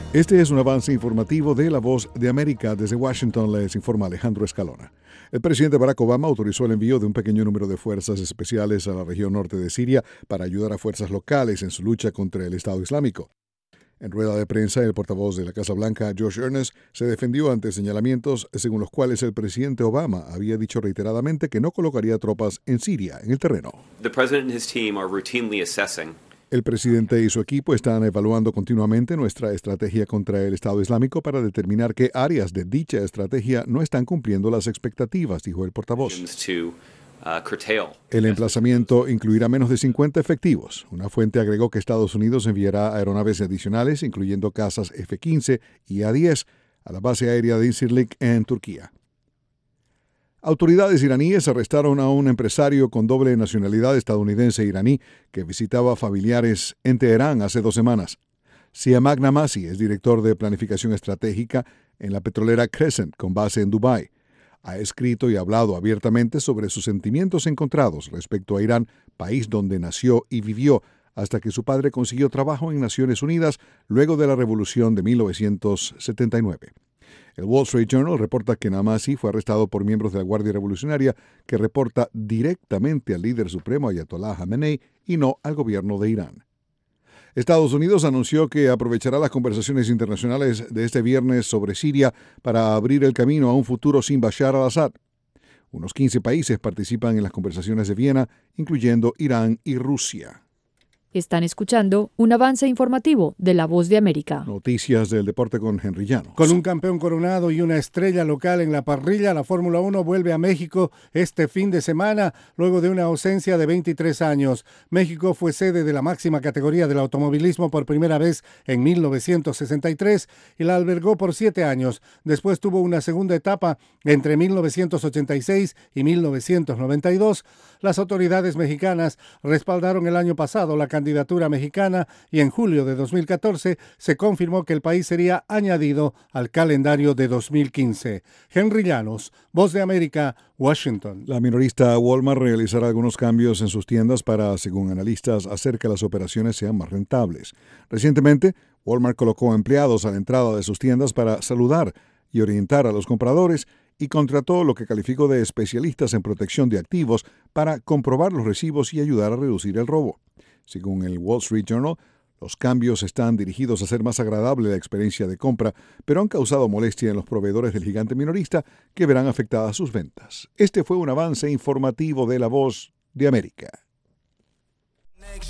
Este es un avance informativo de La Voz de América. Desde Washington les informa Alejandro Escalona. El presidente Barack Obama autorizó el envío de un pequeño número de fuerzas especiales a la región norte de Siria para ayudar a fuerzas locales en su lucha contra el Estado Islámico. En rueda de prensa, el portavoz de la Casa Blanca, Josh Earnest, se defendió ante señalamientos según los cuales el presidente Obama había dicho reiteradamente que no colocaría tropas en Siria en el terreno. The president and his team are routinely assessing. El presidente y su equipo están evaluando continuamente nuestra estrategia contra el Estado Islámico para determinar qué áreas de dicha estrategia no están cumpliendo las expectativas, dijo el portavoz. El emplazamiento incluirá menos de 50 efectivos. Una fuente agregó que Estados Unidos enviará aeronaves adicionales, incluyendo cazas F-15 y A-10, a la base aérea de Incirlik en Turquía. Autoridades iraníes arrestaron a un empresario con doble nacionalidad estadounidense e iraní que visitaba familiares en Teherán hace 2 semanas. Siamak Namasi es director de planificación estratégica en la petrolera Crescent, con base en Dubái. Ha escrito y hablado abiertamente sobre sus sentimientos encontrados respecto a Irán, país donde nació y vivió, hasta que su padre consiguió trabajo en Naciones Unidas luego de la Revolución de 1979. El Wall Street Journal reporta que Namasi fue arrestado por miembros de la Guardia Revolucionaria, que reporta directamente al líder supremo Ayatollah Khamenei y no al gobierno de Irán. Estados Unidos anunció que aprovechará las conversaciones internacionales de este viernes sobre Siria para abrir el camino a un futuro sin Bashar al-Assad. Unos 15 países participan en las conversaciones de Viena, incluyendo Irán y Rusia. Están escuchando un avance informativo de La Voz de América. Noticias del deporte con Henry Llanos. Con un campeón coronado y una estrella local en la parrilla, la Fórmula 1 vuelve a México este fin de semana, luego de una ausencia de 23 años. México fue sede de la máxima categoría del automovilismo por primera vez en 1963 y la albergó por 7 años. Después tuvo una segunda etapa entre 1986 y 1992. Las autoridades mexicanas respaldaron el año pasado la candidatura mexicana y en julio de 2014 se confirmó que el país sería añadido al calendario de 2015. Henry Llanos, Voz de América, Washington. La minorista Walmart realizará algunos cambios en sus tiendas para, según analistas, hacer que las operaciones sean más rentables. Recientemente, Walmart colocó empleados a la entrada de sus tiendas para saludar y orientar a los compradores y contrató lo que calificó de especialistas en protección de activos para comprobar los recibos y ayudar a reducir el robo. Según el Wall Street Journal, los cambios están dirigidos a hacer más agradable la experiencia de compra, pero han causado molestia en los proveedores del gigante minorista, que verán afectadas sus ventas. Este fue un avance informativo de La Voz de América.